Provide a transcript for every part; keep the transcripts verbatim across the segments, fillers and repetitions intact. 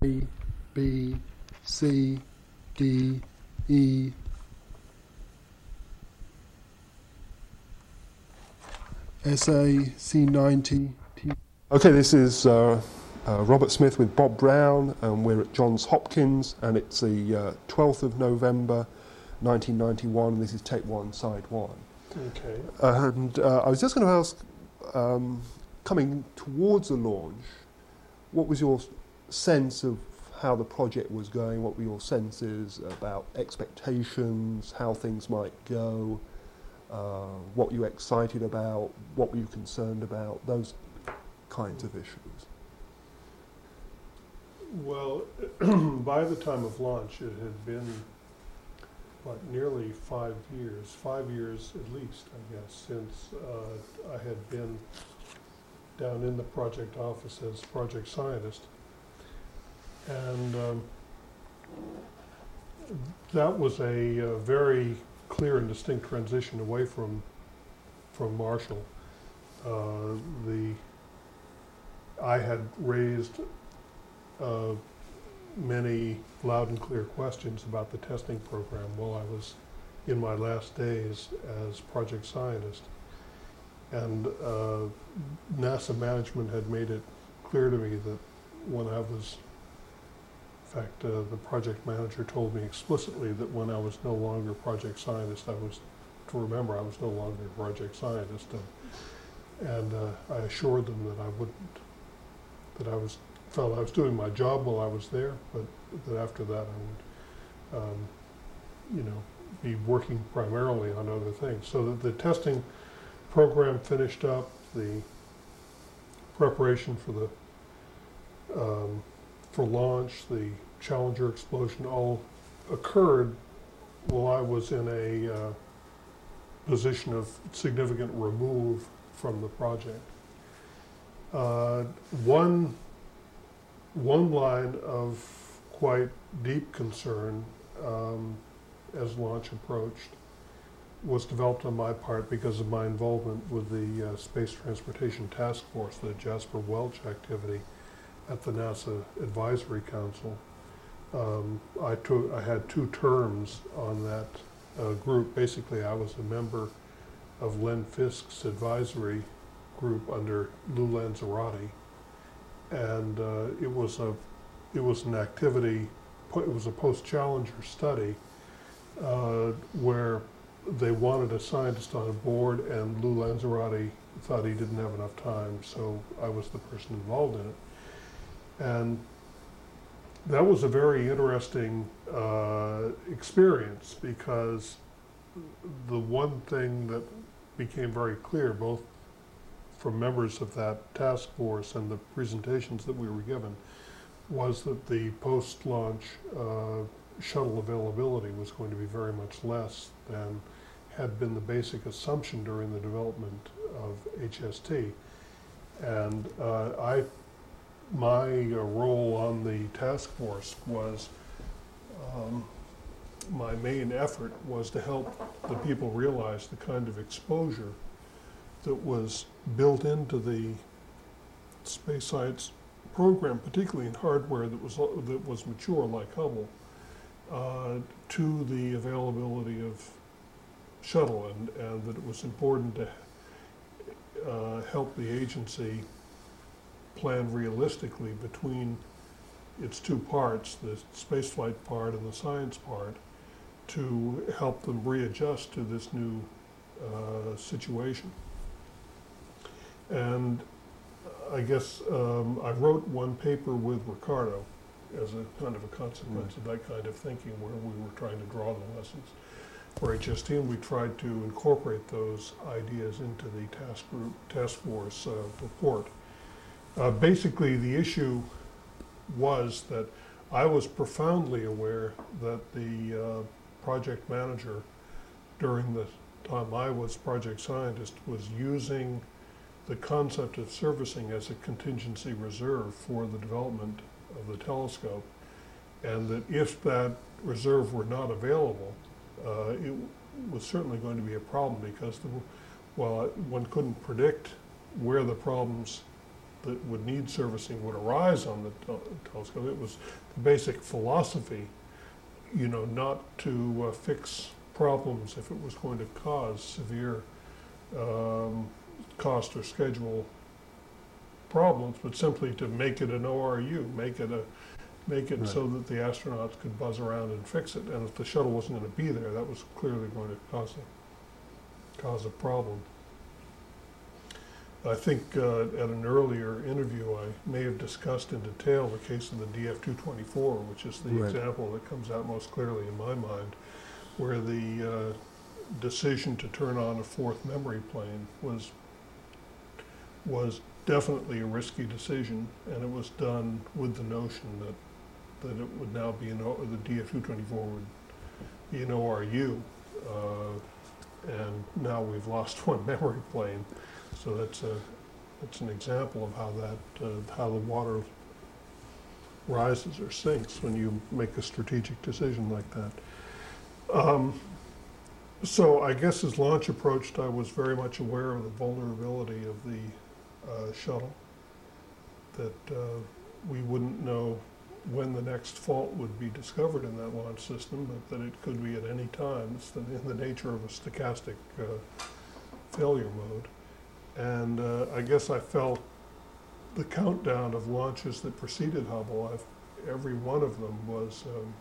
A, B, C, D, E, S A, C ninety, T. Okay, this is uh, uh, Robert Smith with Bob Brown, and we're at Johns Hopkins, and it's the uh, twelfth of November, nineteen ninety-one. This is take one, side one. Okay. Uh, and uh, I was just going to ask, um, coming towards the launch, what was your sense of how the project was going? What were your senses about expectations, how things might go? Uh, what you were excited about, what were you concerned about, those kinds of issues? Well, by the time of launch, it had been, what, nearly five years, five years at least, I guess, since uh, I had been down in the project office as project scientist. And um, that was a, a very clear and distinct transition away from from Marshall. Uh, the I had raised uh, many loud and clear questions about the testing program while I was in my last days as project scientist, and uh, NASA management had made it clear to me that when I was In fact, uh, the project manager told me explicitly that when I was no longer project scientist, I was to remember I was no longer a project scientist, and, and uh, I assured them that I wouldn't, that I was felt I was doing my job while I was there, but that after that I would, um, you know, be working primarily on other things. So that the testing program finished up, the preparation for the um, for launch, the Challenger explosion, all occurred while I was in a uh, position of significant remove from the project. Uh, one, one line of quite deep concern um, as launch approached was developed on my part because of my involvement with the uh, Space Transportation Task Force, the Jasper Welch activity at the NASA Advisory Council. Um, I, took, I had two terms on that uh, group. Basically, I was a member of Len Fisk's advisory group under Lou Lanzarote, and uh, it was a it was an activity. It was a post-Challenger study uh, where they wanted a scientist on a board, and Lou Lanzarote thought he didn't have enough time, so I was the person involved in it. And that was a very interesting uh, experience, because the one thing that became very clear, both from members of that task force and the presentations that we were given, was that the post-launch uh, shuttle availability was going to be very much less than had been the basic assumption during the development of H S T. And uh, I My uh, role on the task force was, um, my main effort was to help the people realize the kind of exposure that was built into the space science program, particularly in hardware that was, that was mature like Hubble, uh, to the availability of shuttle, and, and that it was important to uh, help the agency plan realistically between its two parts, the spaceflight part and the science part, to help them readjust to this new uh, situation. And I guess um, I wrote one paper with Ricardo as a kind of a consequence mm-hmm. of that kind of thinking, where we were trying to draw the lessons for H S T, and we tried to incorporate those ideas into the task group, task force uh, report. Uh, basically, the issue was that I was profoundly aware that the uh, project manager, during the time I was project scientist, was using the concept of servicing as a contingency reserve for the development of the telescope, and that if that reserve were not available, uh, it was certainly going to be a problem, because the, while one couldn't predict where the problems that would need servicing would arise on the tel- telescope. It was the basic philosophy, you know, not to uh, fix problems if it was going to cause severe um, cost or schedule problems, but simply to make it an O R U, make it a make it Right. so that the astronauts could buzz around and fix it. And if the shuttle wasn't going to be there, that was clearly going to cause a cause a problem. I think uh, at an earlier interview, I may have discussed in detail the case of the D F two twenty-four, which is the Right. example that comes out most clearly in my mind, where the uh, decision to turn on a fourth memory plane was was definitely a risky decision, and it was done with the notion that that it would now be an o, the D F two twenty-four would be an O R U, uh, and now we've lost one memory plane. So that's a that's an example of how that uh, how the water rises or sinks when you make a strategic decision like that. Um, so I guess as launch approached, I was very much aware of the vulnerability of the uh, shuttle, that uh, we wouldn't know when the next fault would be discovered in that launch system, but that it could be at any time. It's the, in the nature of a stochastic uh, failure mode. And uh, I guess I felt the countdown of launches that preceded Hubble, I've, every one of them was, um,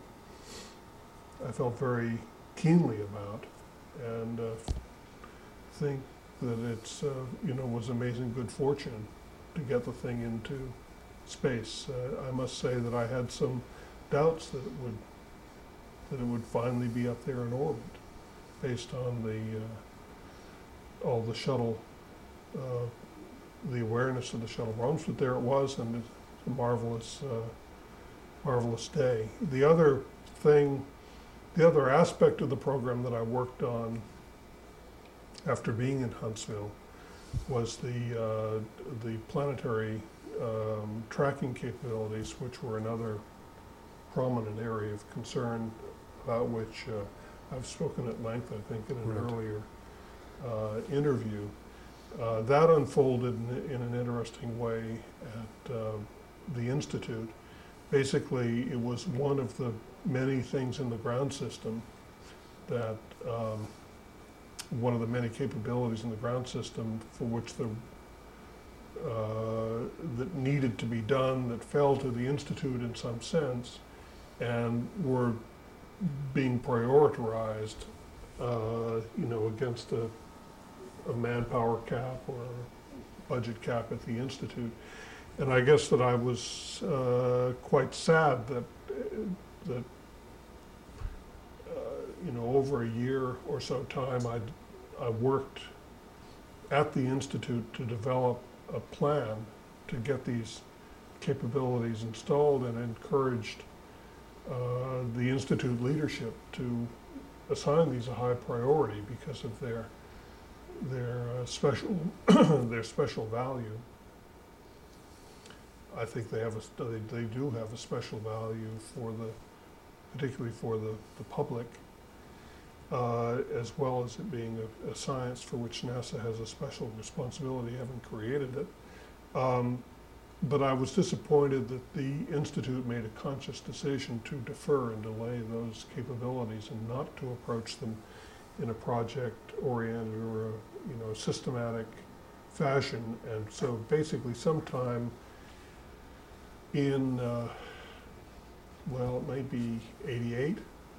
I felt very keenly about, and uh, think that it's, uh, you know, was amazing good fortune to get the thing into space. Uh, I must say that I had some doubts that it would, that it would finally be up there in orbit, based on the, uh, all the shuttle Uh, the awareness of the shuttle problems, but there it was, and it's a marvelous, uh, marvelous day. The other thing, the other aspect of the program that I worked on after being in Huntsville was the uh, the planetary um, tracking capabilities, which were another prominent area of concern, about which uh, I've spoken at length, I think, in an Right. earlier uh, interview. Uh, that unfolded in, in an interesting way at uh, the Institute. Basically, it was one of the many things in the ground system that, um, one of the many capabilities in the ground system for which the, uh, that needed to be done, that fell to the Institute in some sense, and were being prioritized, uh, you know, against a a manpower cap or a budget cap at the Institute. And I guess that I was uh, quite sad that, that uh, you know, over a year or so time, I'd, I worked at the Institute to develop a plan to get these capabilities installed, and encouraged uh, the Institute leadership to assign these a high priority because of their their uh, special their special value. I think they have a they, they do have a special value for the particularly for the, the public, uh, as well as it being a, a science for which NASA has a special responsibility, having created it. Um, but I was disappointed that the Institute made a conscious decision to defer and delay those capabilities, and not to approach them in a project-oriented or a, you know, systematic fashion. And so basically sometime in, uh, well, it might be eighty-eight,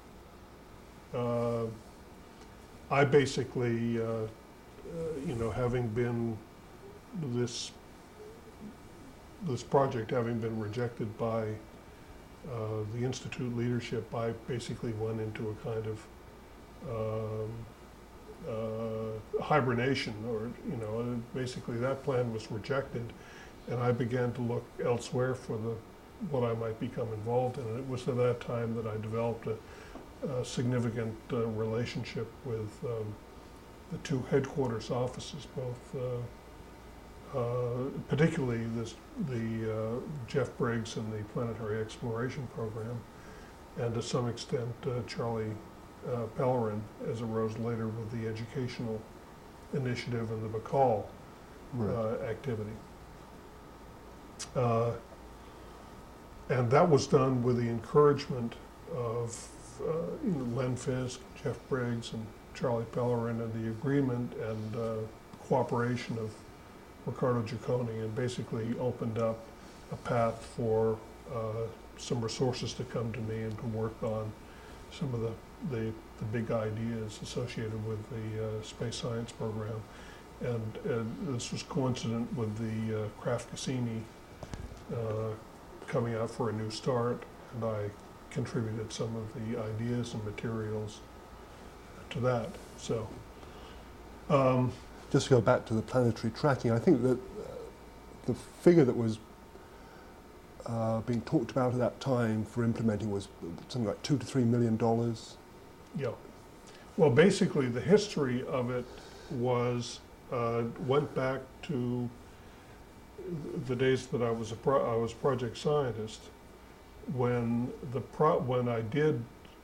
uh, I basically, uh, uh, you know, having been this, this project having been rejected by uh, the Institute leadership, I basically went into a kind of Um, uh, hibernation, or, you know, uh, basically that plan was rejected, and I began to look elsewhere for the what I might become involved in. And it was at that time that I developed a, a significant uh, relationship with um, the two headquarters offices, both uh, uh, particularly this, the uh, Jeff Briggs and the Planetary Exploration Program, and to some extent uh, Charlie Uh, Pellerin, as arose later with the educational initiative and the Bacall Right. uh, activity. Uh, and that was done with the encouragement of uh, you know, Len Fisk, Jeff Briggs, and Charlie Pellerin, and the agreement and uh, cooperation of Ricardo Giccone, and basically opened up a path for uh, some resources to come to me and to work on some of the, the, the big ideas associated with the uh, space science program. And, and this was coincident with the uh, Kraft Cassini uh, coming out for a new start, and I contributed some of the ideas and materials to that. So, um, just to go back to the planetary tracking, I think that uh, the figure that was uh, being talked about at that time for implementing was something like two to three million dollars. Yeah. Well, basically, the history of it was uh, went back to the days that I was a pro I was project scientist, when the pro when I did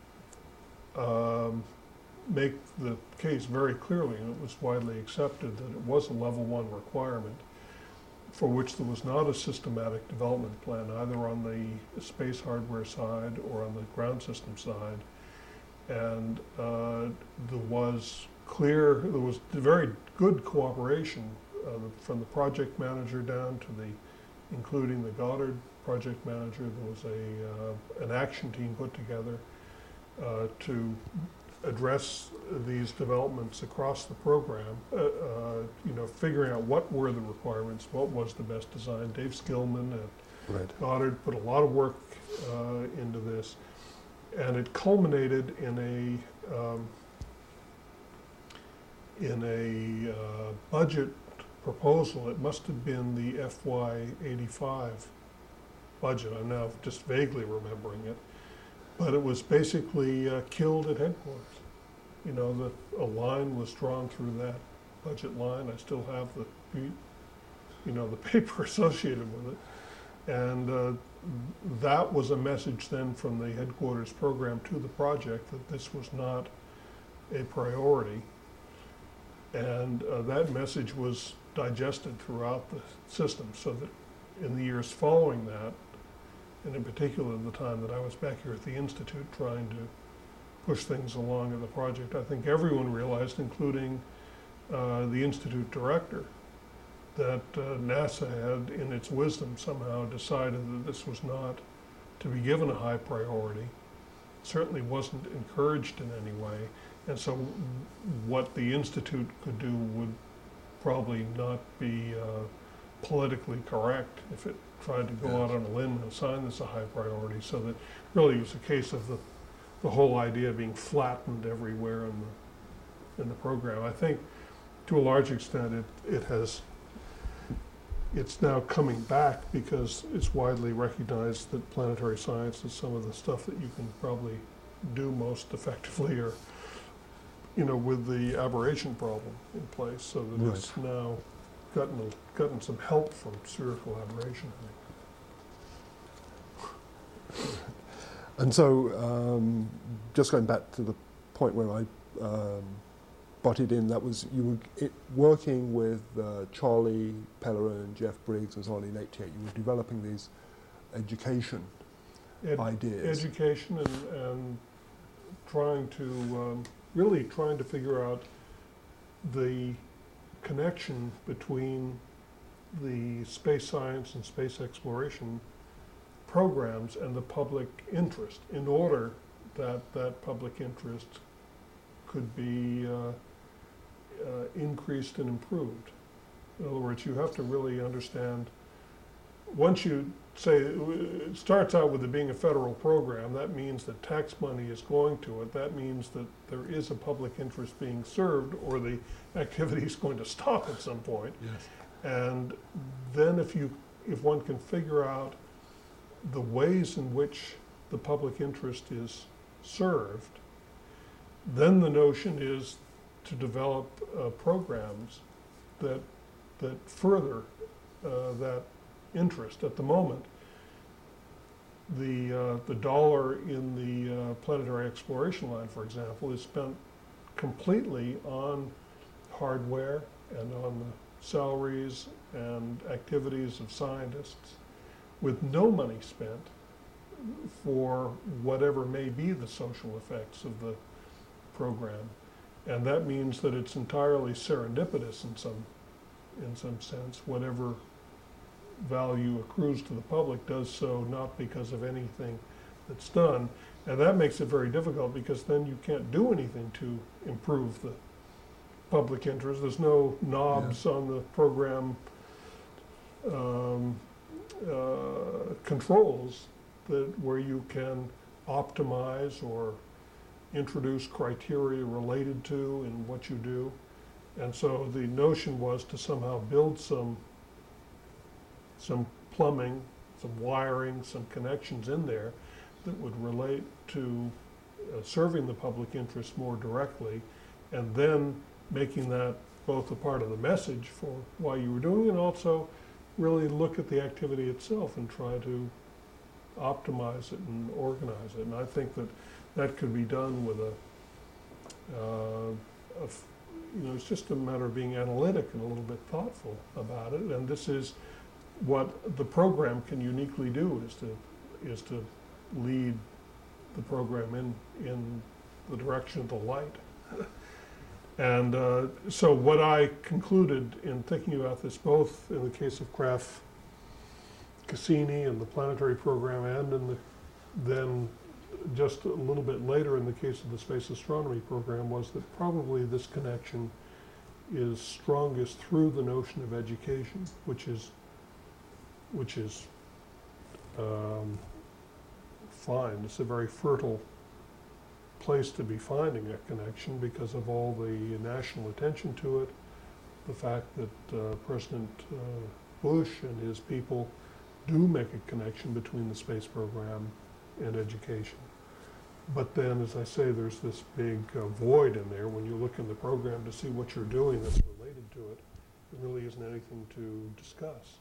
um, make the case very clearly, and it was widely accepted, that it was a level one requirement for which there was not a systematic development plan, either on the space hardware side or on the ground system side. And uh, there was clear, there was very good cooperation uh, from the project manager down to the, including the Goddard project manager. There was a, uh, an action team put together uh, to address these developments across the program, uh, uh, you know, figuring out what were the requirements, what was the best design. Dave Skillman at Right. Goddard put a lot of work uh, into this, and it culminated in a um, in a uh, budget proposal. It must have been the F Y eighty-five budget. I'm now just vaguely remembering it. But it was basically uh, killed at headquarters. You know, the, a line was drawn through that budget line. I still have the, you know, the paper associated with it. And uh, that was a message then from the headquarters program to the project that this was not a priority. And uh, that message was digested throughout the system, so that in the years following that, and in particular the time that I was back here at the Institute trying to push things along in the project, I think everyone realized, including uh, the Institute director, that uh, NASA had, in its wisdom, somehow decided that this was not to be given a high priority. Certainly wasn't encouraged in any way. And so what the Institute could do would probably not be uh, politically correct if it tried to go Yes. out on a limb and assign this a high priority, so that really it was a case of the, the whole idea being flattened everywhere in the, in the program. I think to a large extent it, it has, it's now coming back because it's widely recognized that planetary science is some of the stuff that you can probably do most effectively, or, you know, with the aberration problem in place, so that Right. it's now gotten a, gotten some help from spherical aberration. And so, um, just going back to the point where I um, butted in, that was you were it, working with uh, Charlie Pellerin, Jeff Briggs, and so on in eighty-eight. You were developing these education Ed, ideas. education and, and trying to, um, really trying to figure out the connection between the space science and space exploration programs and the public interest, in order that that public interest could be uh, uh, increased and improved. In other words, you have to really understand, once you say, it starts out with it being a federal program, that means that tax money is going to it. That means that there is a public interest being served, or the activity is going to stop at some point. Yes. And then if you, if one can figure out the ways in which the public interest is served, then the notion is to develop uh, programs that that further uh, that interest. At the moment, the uh, the dollar in the uh, planetary exploration line, for example, is spent completely on hardware and on the salaries and activities of scientists. with no money spent for whatever may be the social effects of the program. And that means that it's entirely serendipitous in some, in some sense. Whatever value accrues to the public does so not because of anything that's done. And that makes it very difficult, because then you can't do anything to improve the public interest. There's no knobs yeah. on the program um, uh, controls that where you can optimize or introduce criteria related to in what you do. And so the notion was to somehow build some some plumbing, some wiring, some connections in there that would relate to uh, serving the public interest more directly, and then making that both a part of the message for why you were doing it, and also really look at the activity itself and try to optimize it and organize it. And I think that that could be done with a, uh, a f- you know, it's just a matter of being analytic and a little bit thoughtful about it. And this is what the program can uniquely do, is to is to lead the program in in the direction of the light. And uh, so what I concluded in thinking about this, both in the case of Krafft Cassini and the planetary program, and in the then just a little bit later in the case of the space astronomy program, was that probably this connection is strongest through the notion of education, which is which is um, fine. It's a very fertile place to be finding a connection because of all the national attention to it, the fact that uh, President uh, Bush and his people do make a connection between the space program and education. But then, as I say, there's this big uh, void in there. When you look in the program to see what you're doing that's related to it, there really isn't anything to discuss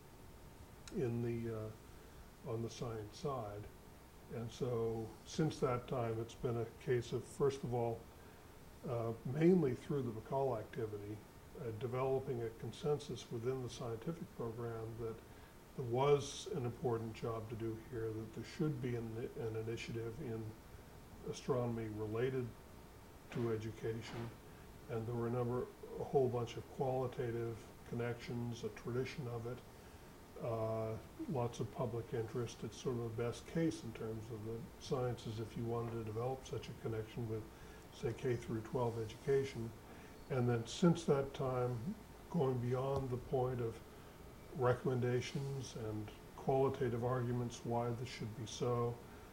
in the uh, on the science side. And so since that time, it's been a case of, first of all, uh, mainly through the McCall activity, uh, developing a consensus within the scientific program that there was an important job to do here, that there should be an, an initiative in astronomy related to education, and there were a number, a whole bunch of qualitative connections, a tradition of it, uh, lots of public interest. It's sort of a best case in terms of the sciences if you wanted to develop such a connection with, say, K through twelve education. And then since that time, going beyond the point of recommendations and qualitative arguments why this should be so,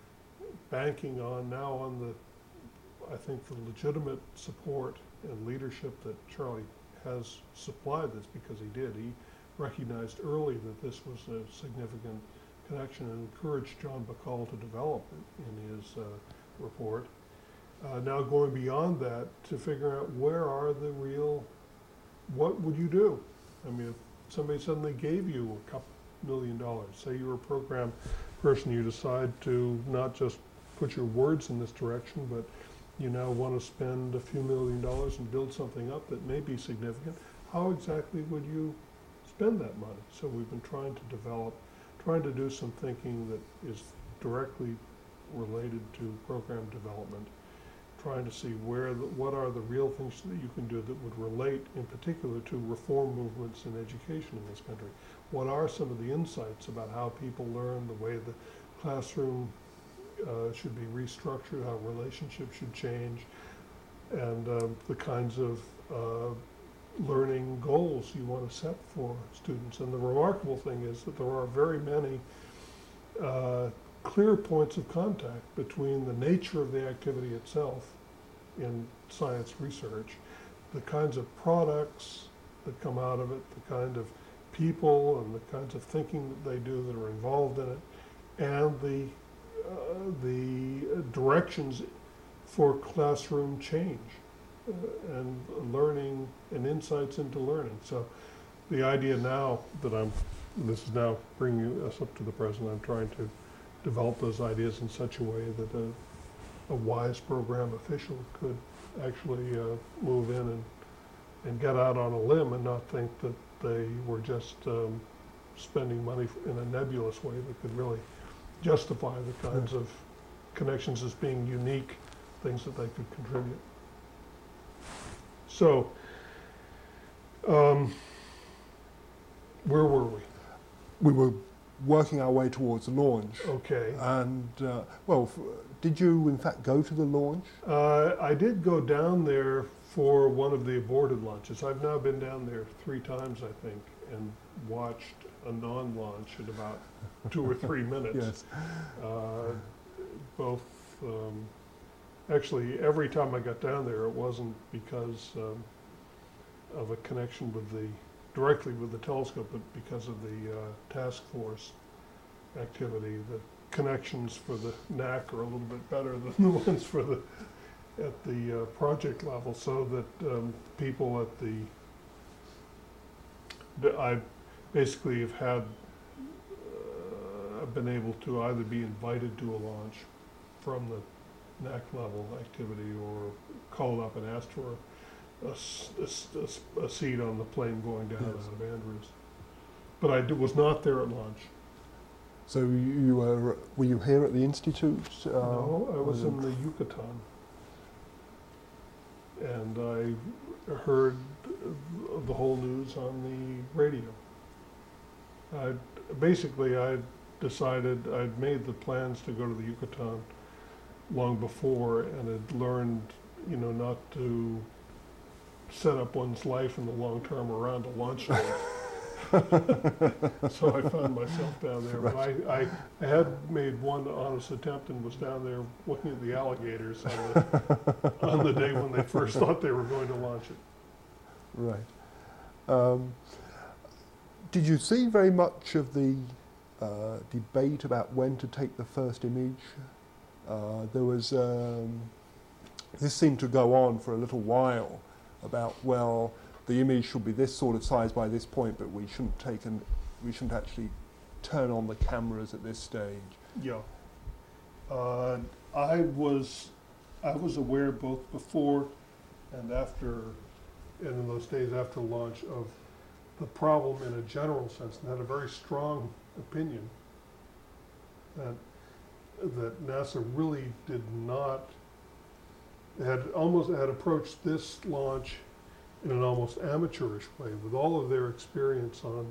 banking on now on the, I think, the legitimate support and leadership that Charlie has supplied this, because he did. He recognized early that this was a significant connection and encouraged John McCall to develop it in his uh, report. Uh, now going beyond that to figure out where are the real, what would you do? I mean, if somebody suddenly gave you a couple million dollars, say you're a program person, you decide to not just put your words in this direction, but you now want to spend a few million dollars and build something up that may be significant, how exactly would you spend that money? So we've been trying to develop, trying to do some thinking that is directly related to program development, trying to see where, the, what are the real things that you can do that would relate in particular to reform movements in education in this country. What are some of the insights about how people learn, the way the classroom uh, should be restructured, how relationships should change, and uh, the kinds of uh, learning goals you want to set for students. And the remarkable thing is that there are very many uh, clear points of contact between the nature of the activity itself in science research, the kinds of products that come out of it, the kind of people and the kinds of thinking that they do that are involved in it, and the uh, the directions for classroom change uh, and learning and insights into learning. So the idea now that I'm, this is now bringing us up to the present, I'm trying to develop those ideas in such a way that a, a wise program official could actually uh, move in and, and get out on a limb and not think that they were just um, spending money in a nebulous way that could really justify the kinds of connections as being unique things that they could contribute. So, um, where were we? We were working our way towards the launch. Okay. And, uh, well, f- did you in fact go to the launch? Uh, I did go down there for one of the aborted launches. I've now been down there three times, I think, and watched a non-launch in about two or three minutes. Yes. Uh, both, um, actually, every time I got down there, it wasn't because um, of a connection with the, directly with the telescope, but because of the uh, task force activity. The connections for the N A C are a little bit better than the ones for the, at the uh, project level, so that um, people at the, the, I basically have had, uh, I've been able to either be invited to a launch from the N A C level activity or called up and asked for a, s- a s- a s- a seat on the plane going down Yes. out of Andrews. But I d- was not there at launch. So you you were, were you here at the Institute? Uh, No, I was or- in the Yucatan. And I heard the whole news on the radio. I, basically, I decided, I'd made the plans to go to the Yucatan long before and had learned, you know, not to set up one's life in the long term around a launch site. So I found myself down there. But I, I, I had made one honest attempt and was down there looking at the alligators on the, on the day when they first thought they were going to launch it. Right. Um, did you see very much of the uh, debate about when to take the first image? Uh, there was, um, this seemed to go on for a little while about, well, the image should be this sort of size by this point, but we shouldn't take an, we shouldn't actually turn on the cameras at this stage. Yeah. Uh, I was, I was aware both before and after, and in those days after launch, of the problem in a general sense, and had a very strong opinion that that NASA really did not, had almost had approached this launch in an almost amateurish way, with all of their experience on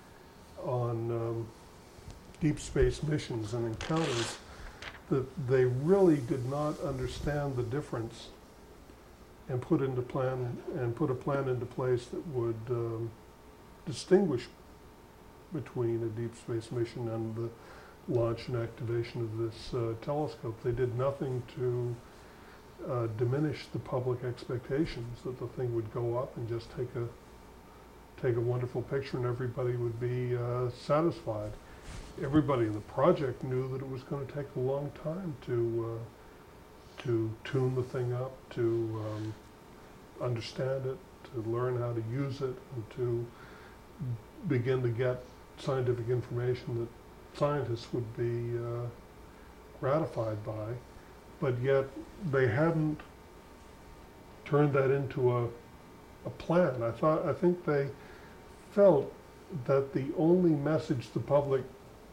on um, deep space missions and encounters, that they really did not understand the difference and put into plan and put a plan into place that would um, distinguish between a deep space mission and the launch and activation of this uh, telescope. They did nothing to uh, diminish the public expectations that the thing would go up and just take a take a wonderful picture and everybody would be uh, satisfied. Everybody in the project knew that it was going to take a long time to uh, to tune the thing up, to um, understand it, to learn how to use it, and to begin to get scientific information that scientists would be uh, gratified by. But yet they hadn't turned that into a, a plan. I thought, I think they felt that the only message the public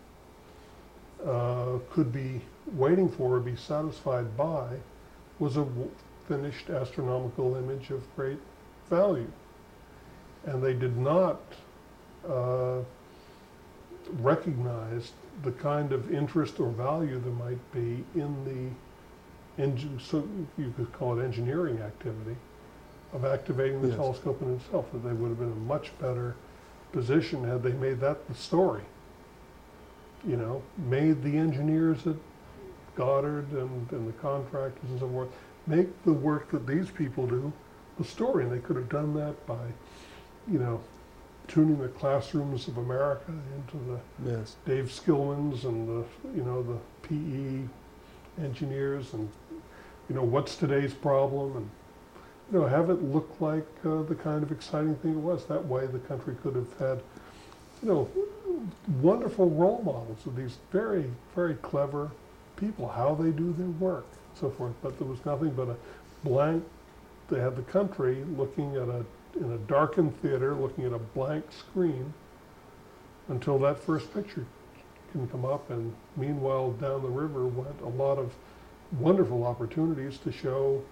uh, could be waiting for or be satisfied by was a w- finished astronomical image of great value. And they did not uh, recognize the kind of interest or value there might be in the, engine, so you could call it engineering activity, of activating the Yes. telescope in itself, that they would have been in a much better position had they made that the story. You know, made the engineers at Goddard and, and the contractors and so forth, make the work that these people do the story. And they could have done that by, you know, tuning the classrooms of America into the Yes. Dave Skillmans and the, you know, the P E engineers, and, you know, what's today's problem, and, you know, have it look like uh, the kind of exciting thing it was. That way the country could have had, you know, wonderful role models of these very, very clever people, how they do their work, so forth. But there was nothing but a blank, they had the country looking at a, in a darkened theater, looking at a blank screen, until that first picture can come up. And meanwhile, down the river went a lot of wonderful opportunities to show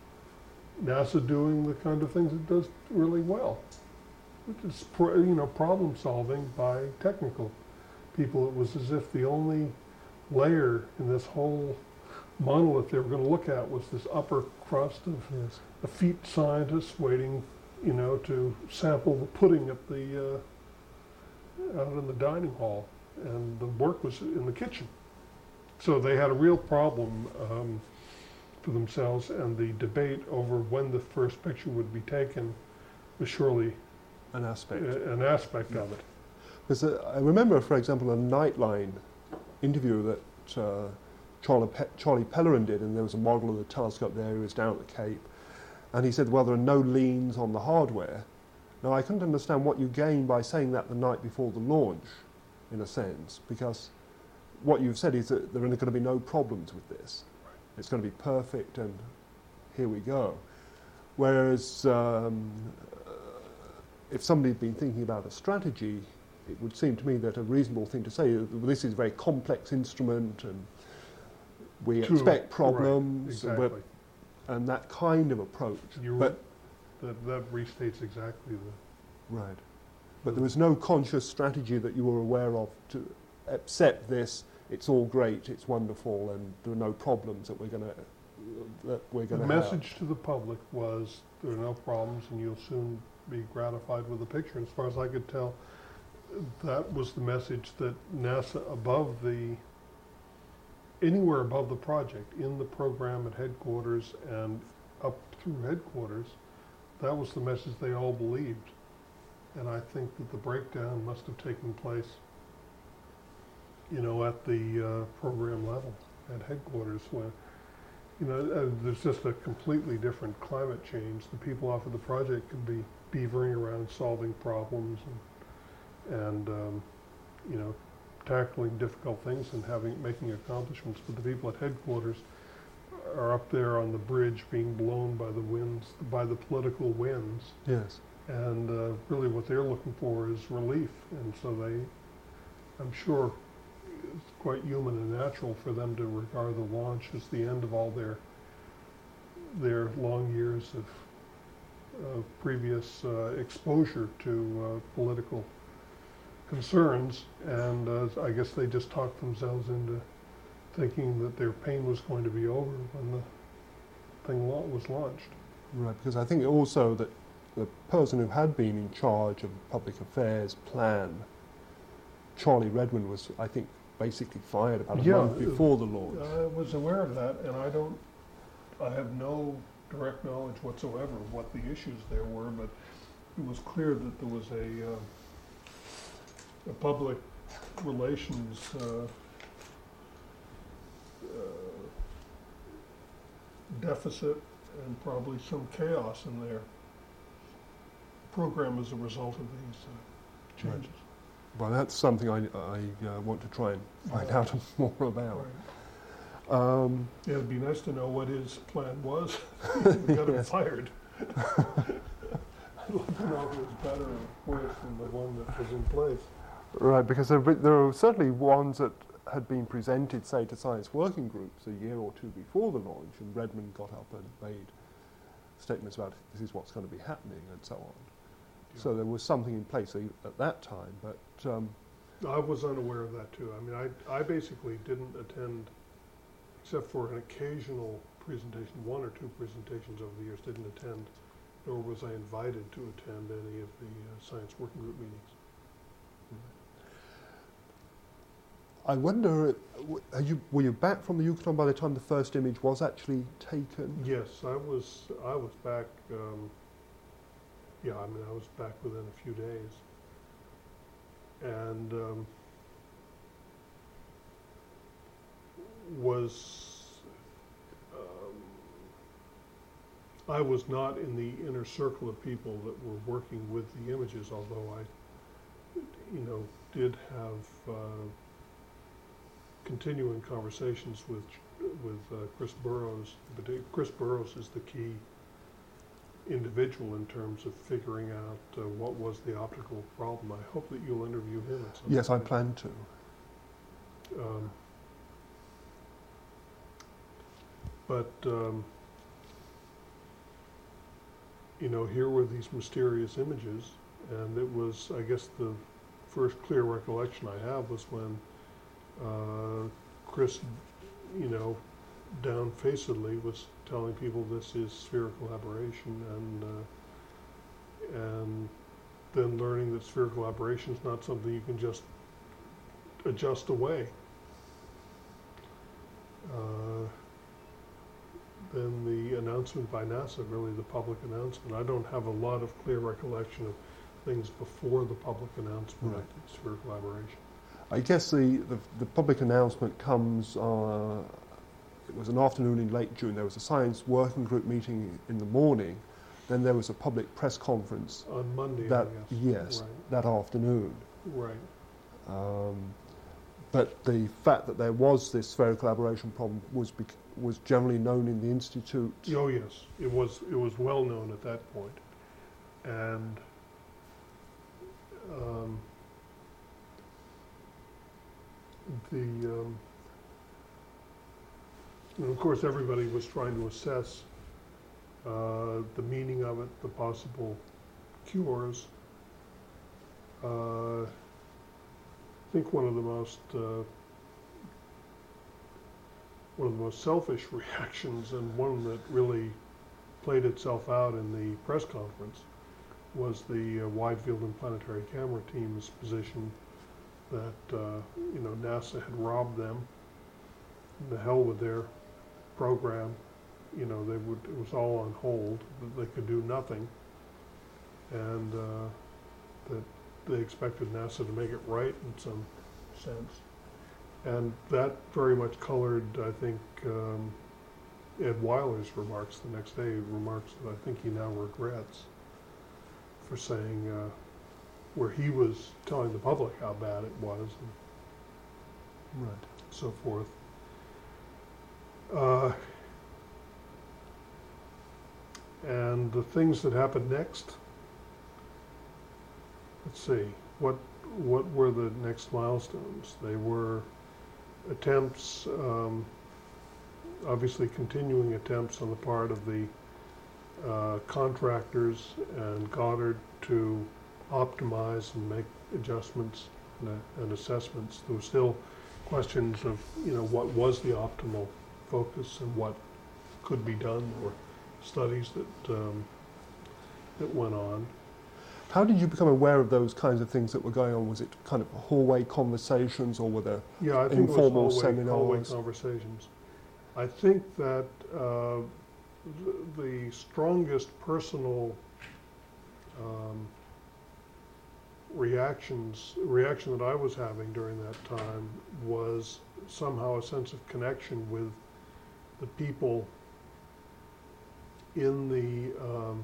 NASA doing the kind of things it does really well, which is pro, you know, problem solving by technical people. It was as if the only layer in this whole monolith they were going to look at was this upper crust of Yes. effete scientists waiting, you know, to sample the pudding at the uh, out in the dining hall, and the work was in the kitchen. So they had a real problem um, for themselves, and the debate over when the first picture would be taken was surely An aspect. a- an aspect of it. Because uh, I remember, for example, a Nightline interview that uh, Charlie, Pe- Charlie Pellerin did, and there was a model of the telescope there who was down at the Cape, and he said, well, there are no liens on the hardware. Now, I couldn't understand what you gain by saying that the night before the launch, in a sense, because what you've said is that there are going to be no problems with this. It's going to be perfect, and here we go. Whereas um, uh, if somebody had been thinking about a strategy, it would seem to me that a reasonable thing to say is well, this is a very complex instrument, and we True. expect Right. problems, and, Exactly. we're- and that kind of approach. You're, But that, that restates exactly the. right, but there was no conscious strategy that you were aware of to accept this. It's all great, it's wonderful, and there are no problems that we're going to that we're The going to have. message to the public was there are no problems, and you'll soon be gratified with the picture. And as far as I could tell, that was the message that NASA above the, anywhere above the project, in the program at headquarters and up through headquarters, that was the message they all believed. And I think that the breakdown must have taken place, you know, at the uh, program level, at headquarters, when, you know, uh, there's just a completely different climate change. The people off of the project can be beavering around solving problems and, and um, you know, tackling difficult things and having making accomplishments. But the people at headquarters are up there on the bridge being blown by the winds, by the political winds. Yes. And uh, really what they're looking for is relief. And so they, I'm sure, it's quite human and natural for them to regard the launch as the end of all their their long years of uh, previous uh, exposure to uh, political concerns, and uh, I guess they just talked themselves into thinking that their pain was going to be over when the thing la- was launched. Right, because I think also that the person who had been in charge of public affairs plan, Charlie Redwin, was, I think, basically fired about a Yeah, month before the launch. I was aware of that, and I don't, I have no direct knowledge whatsoever of what the issues there were, but it was clear that there was a, uh, a public relations uh, uh, deficit and probably some chaos in their program as a result of these uh, changes. Right. Well, that's something I, I uh, want to try and find out more about. Right. Um, Yeah, it'd be nice to know what his plan was. We got him Yes. fired. I'd love to know if it was better or worse than the one that was in place. right, because there, there are certainly ones that had been presented, say, to science working groups a year or two before the launch, and Redmond got up and made statements about this is what's going to be happening and so on. Yeah. So there was something in place at that time, but um, I was unaware of that too. I mean, I, I basically didn't attend, except for an occasional presentation, one or two presentations over the years, didn't attend, nor was I invited to attend any of the uh, science working group meetings. I wonder, uh, w- are you, were you back from the Yucatan by the time the first image was actually taken? Yes, I was, I was back, um, yeah, I mean, I was back within a few days. And um, was, um, I was not in the inner circle of people that were working with the images, although I, you know, did have uh, continuing conversations with with uh, Chris Burrows. But Chris Burrows is the key individual in terms of figuring out uh, what was the optical problem. I hope that you'll interview him at some Yes, I point. plan to. Um, but, um, you know, here were these mysterious images, and it was, I guess, the first clear recollection I have was when uh, Chris, you know, downfacedly was telling people this is spherical aberration, and uh, and then learning that spherical aberration is not something you can just adjust away. Uh, then the announcement by NASA, really the public announcement. I don't have a lot of clear recollection of things before the public announcement Right. of spherical aberration. I guess the, the, the public announcement comes, uh, it was an afternoon in late June. There was a science working group meeting in the morning. Then there was a public press conference On Monday, that, I guess. yes, that afternoon. Right. Right. Um, but the fact that there was this spherical aberration problem was bec- was generally known in the Institute. Oh yes, it was. It was well known at that point, and um, the um, and of course everybody was trying to assess uh, the meaning of it, the possible cures. Uh, I think one of the most uh, one of the most selfish reactions, and one that really played itself out in the press conference, was the uh, Wide Field and Planetary Camera team's position that uh, you know NASA had robbed them. The hell with their program, you know they would. It was all on hold. That they could do nothing, and uh, that they expected NASA to make it right in some sense. And that very much colored, I think, um, Ed Weiler's remarks the next day, remarks that I think he now regrets for saying, uh, where he was telling the public how bad it was and Right. so forth. Uh, and the things that happened next, let's see, what what were the next milestones? They were attempts, um, obviously continuing attempts on the part of the uh, contractors and Goddard to optimize and make adjustments and, uh, and assessments. There were still questions of, you know, what was the optimal focus and what could be done, or studies that um, that went on. How did you become aware of those kinds of things that were going on? Was it kind of hallway conversations, or were there Yeah, I think informal it was hallway, hallway seminars? conversations. I think that uh, the, the strongest personal um, reactions, reaction that I was having during that time was somehow a sense of connection with the people in the um,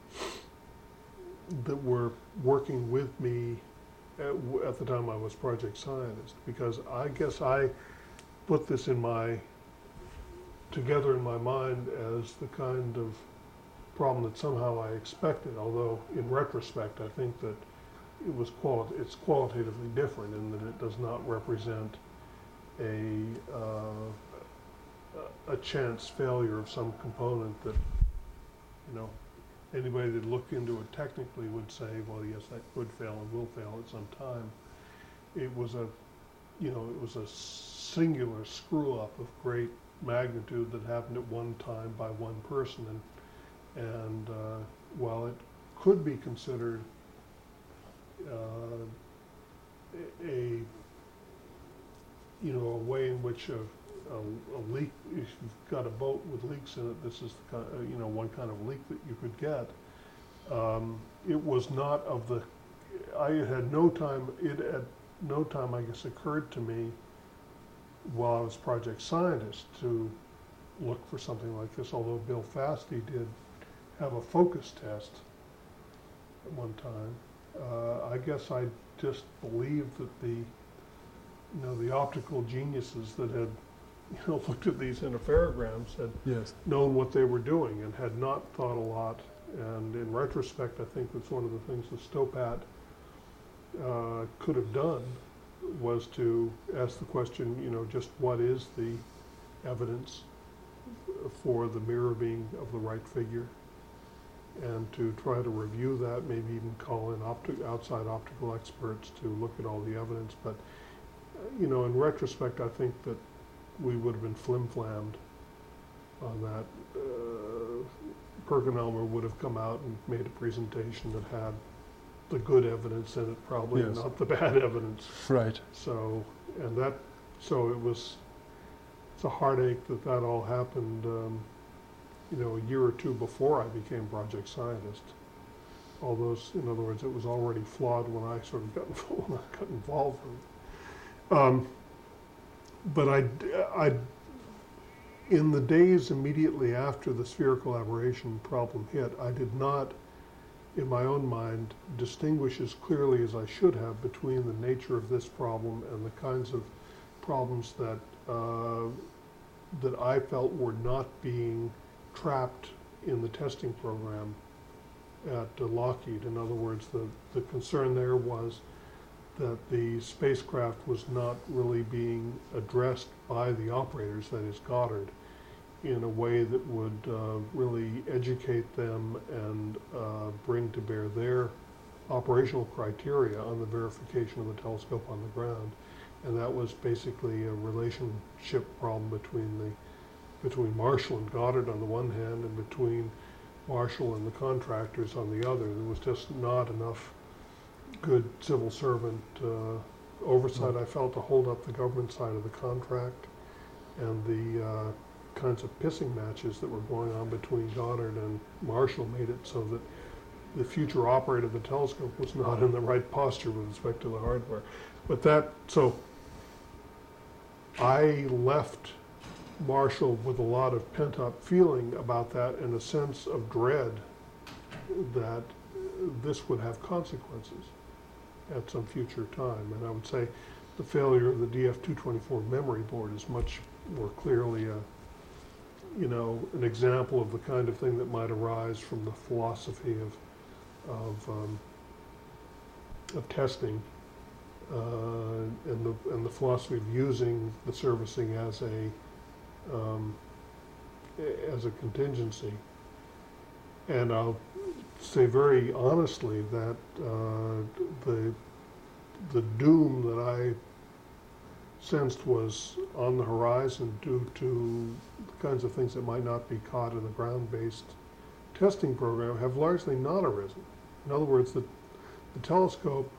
that were working with me at, at the time I was project scientist, because I guess I put this in my, together in my mind as the kind of problem that somehow I expected, although in retrospect I think that it was quali- it's qualitatively different in that it does not represent a, uh, a chance failure of some component that, you know, anybody that looked into it technically would say, well, yes, that could fail and will fail at some time. It was a, you know, it was a singular screw-up of great magnitude that happened at one time by one person. And, and uh, while it could be considered uh, a, you know, a way in which a, a, a leak, if you've got a boat with leaks in it, this is the kind, uh, you know, one kind of leak that you could get. Um, it was not of the, I had no time, it at no time, I guess, occurred to me while I was project scientist to look for something like this, although Bill Fasty did have a focus test at one time. Uh, I guess I just believed that the, you know, the optical geniuses that had, you know, looked at these interferograms had Yes. known what they were doing and had not thought a lot And in retrospect, I think that's one of the things that Stopat uh, could have done, was to ask the question, you know, just what is the evidence for the mirror being of the right figure, and to try to review that, maybe even call in opti- outside optical experts to look at all the evidence. But, uh, you know, in retrospect, I think that we would have been flim-flammed on that. Uh, PerkinElmer would have come out and made a presentation that had the good evidence in it, probably, Yes. not the bad evidence. Right. So, and that, so it was, it's a heartache that that all happened, um, you know, a year or two before I became project scientist. All those, in other words, it was already flawed when I sort of got, when I got involved with it. Um, but I, I, in the days immediately after the spherical aberration problem hit, I did not, in my own mind, distinguish as clearly as I should have between the nature of this problem and the kinds of problems that uh, that I felt were not being trapped in the testing program at uh, Lockheed. In other words, the, the concern there was that the spacecraft was not really being addressed by the operators, that is Goddard, in a way that would uh, really educate them and uh, bring to bear their operational criteria on the verification of the telescope on the ground. And that was basically a relationship problem between the between Marshall and Goddard on the one hand, and between Marshall and the contractors on the other. There was just not enough good civil servant uh, oversight, I felt, to hold up the government side of the contract, and the uh, kinds of pissing matches that were going on between Goddard and Marshall made it so that the future operator of the telescope was not in the right posture with respect to the hardware. But that, so I left Marshall with a lot of pent-up feeling about that, and a sense of dread that this would have consequences at some future time. And I would say the failure of the D F two twenty-four memory board is much more clearly a, you know, an example of the kind of thing that might arise from the philosophy of of, um, of testing uh, and the and the philosophy of using the servicing as a um, as a contingency. And I'll say very honestly that uh, the the doom that I sensed was on the horizon due to the kinds of things that might not be caught in the ground-based testing program have largely not arisen. In other words, the, the telescope,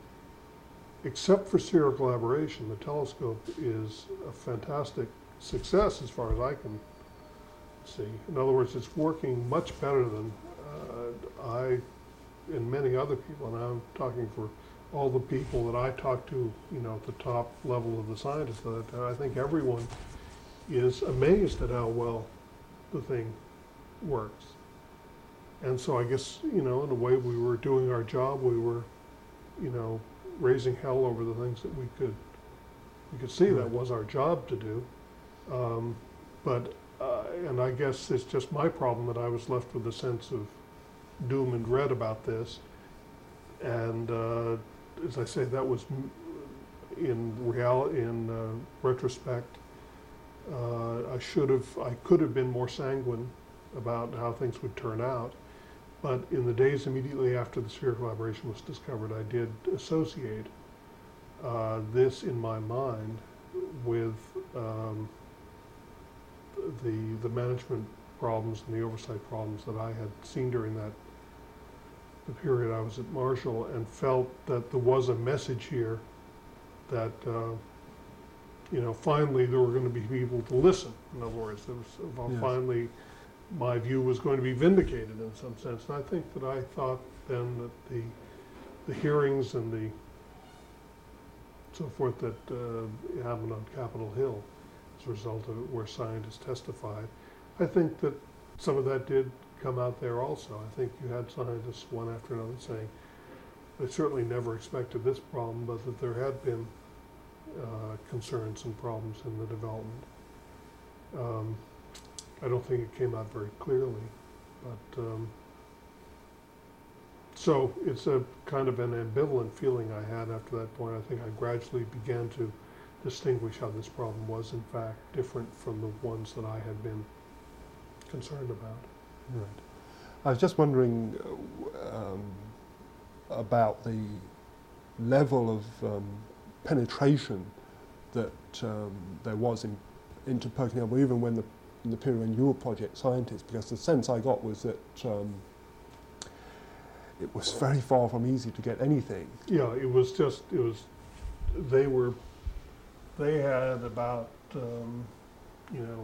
except for spherical aberration, the telescope is a fantastic success as far as I can see. In other words, it's working much better than uh, I and many other people, and I'm talking for all the people that I talk to, you know, at the top level of the scientists, that I think everyone is amazed at how well the thing works. And so I guess, you know, in a way we were doing our job, we were, you know, raising hell over the things that we could, we could see that was our job to do. Um, but, uh, and I guess it's just my problem that I was left with a sense of doom and dread about this. And uh, as I say, that was in real, in uh, retrospect, uh, I should have, I could have been more sanguine about how things would turn out. But in the days immediately after the spherical aberration was discovered, I did associate uh, this in my mind with um, the the management problems and the oversight problems that I had seen during that the period I was at Marshall, and felt that there was a message here that uh, you know, finally there were going to be people to listen. In other words, there was uh, Yes. finally my view was going to be vindicated in some sense. And I think that I thought then that the the hearings and the so forth that uh, happened on Capitol Hill as a result of it, where scientists testified, I think that some of that did come out there also. I think you had scientists one after another saying they certainly never expected this problem, but that there had been uh, concerns and problems in the development. Um, I don't think it came out very clearly, but um, so it's a kind of an ambivalent feeling I had after that point. I think I gradually began to distinguish how this problem was in fact different from the ones that I had been concerned about. Right. I was just wondering uh, um, about the level of um, penetration that um, there was in, into PerkinElmer, even when the, in the period when you were project scientist, because the sense I got was that um, it was very far from easy to get anything. Yeah, it was just, it was, they were, they had about, um, you know,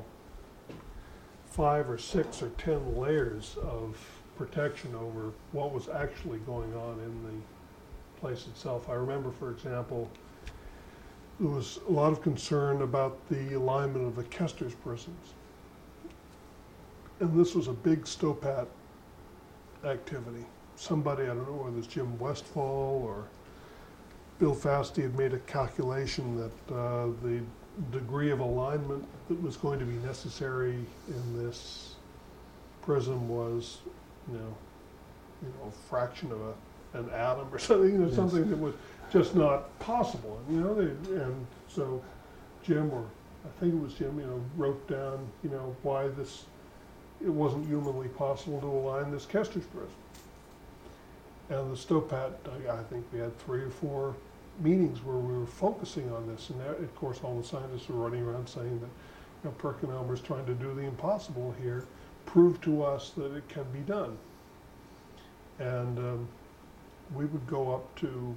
five or six or ten layers of protection over what was actually going on in the place itself. I remember, for example, there was a lot of concern about the alignment of the Kester's prisms. And this was a big STOPAT activity. Somebody, I don't know whether it's Jim Westfall or Bill Fasty, had made a calculation that uh, the degree of alignment that was going to be necessary in this prism was, you know, you know, a fraction of a, an atom or something, you know, yes. something that was just not possible. And, you know, they, and so Jim, or I think it was Jim, you know, wrote down, you know, why this, it wasn't humanly possible to align this Kester's prism. And the STOPAT, I, I think we had three or four meetings where we were focusing on this, and that, of course all the scientists were running around saying that, you know, PerkinElmer's trying to do the impossible here, prove to us that it can be done. And um, we would go up to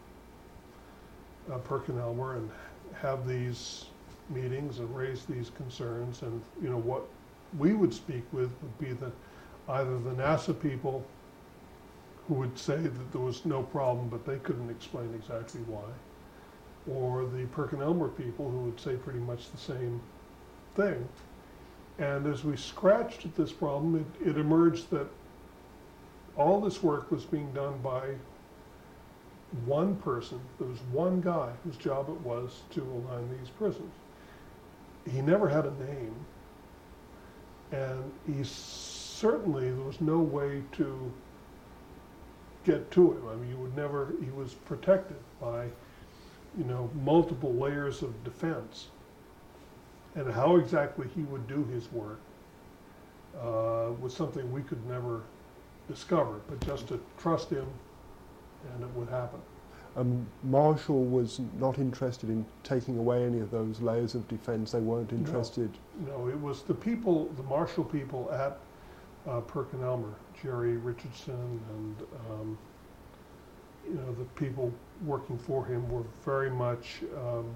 uh, PerkinElmer and have these meetings and raise these concerns, and you know what we would speak with would be the either the NASA people who would say that there was no problem, but they couldn't explain exactly why, or the PerkinElmer people who would say pretty much the same thing. And as we scratched at this problem, it, it emerged that all this work was being done by one person. There was one guy whose job it was to align these prisms. He never had a name, and he certainly, there was no way to get to him. I mean, you would never, he was protected by, you know, multiple layers of defense. And how exactly he would do his work uh, was something we could never discover, but just to trust him and it would happen. Um, Marshall was not interested in taking away any of those layers of defense. They weren't interested. No, no, it was the people, the Marshall people at uh, PerkinElmer, Jerry Richardson and um, you know, the people working for him were very much, um,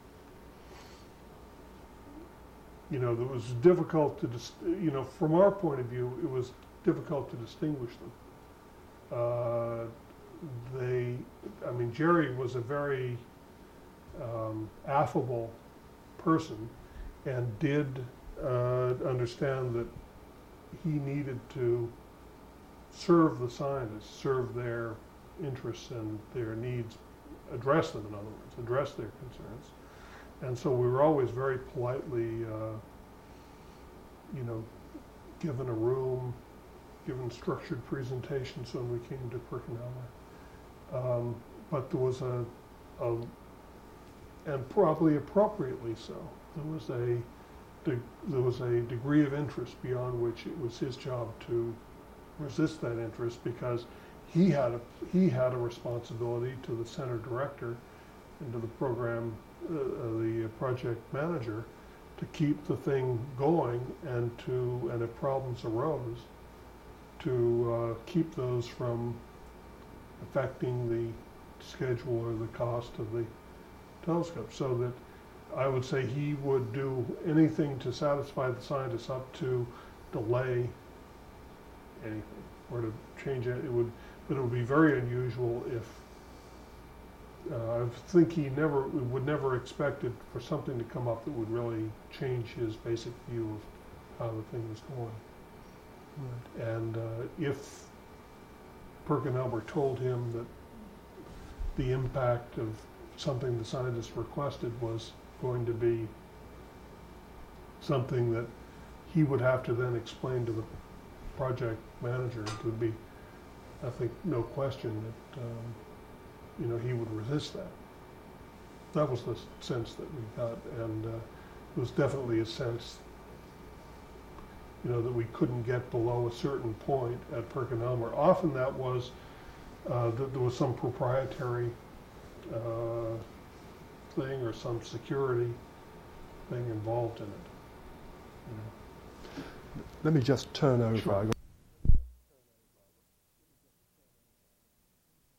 you know, it was difficult to, dis you know, from our point of view, it was difficult to distinguish them. Uh, they, I mean, Jerry was a very um, affable person and did uh, understand that he needed to serve the scientists, serve their interests and their needs, address them, in other words, address their concerns. And so we were always very politely, uh, you know, given a room, given structured presentations when we came to PerkinElmer. Um, but there was a, a, and probably appropriately so, there was a, de there was a degree of interest beyond which it was his job to resist that interest, because he had a he had a responsibility to the center director and to the program, uh, uh, the project manager, to keep the thing going and to, and if problems arose, to uh, keep those from affecting the schedule or the cost of the telescope. So that I would say he would do anything to satisfy the scientists, up to delay anything or to change it. It would, but it would be very unusual if, uh, I think he never, would never expected for something to come up that would really change his basic view of how the thing was going. Right. And uh, if PerkinElmer told him that the impact of something the scientists requested was going to be something that he would have to then explain to the project manager, it would be I think no question that, um, you know, he would resist that. That was the sense that we got, and uh, it was definitely a sense, you know, that we couldn't get below a certain point at PerkinElmer. Often that was uh, that there was some proprietary uh, thing or some security thing involved in it. You know. Let me just turn over. Sure. I've